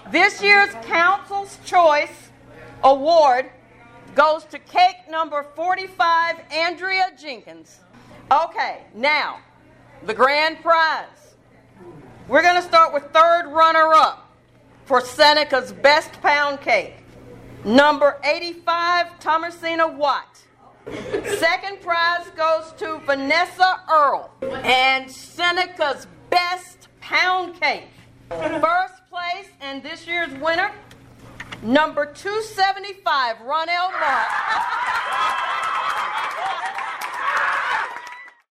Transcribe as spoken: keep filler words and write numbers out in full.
This year's Council's Choice Award goes to cake number forty-five, Andrea Jenkins. Okay, now, the grand prize. We're going to start with third runner-up for Seneca's Best Pound Cake. Number eighty-five, Thomasina Watt. Second prize goes to Vanessa Earl and Seneca's Best Pound Cake. First place and this year's winner, number two seventy-five, Ronell Mark.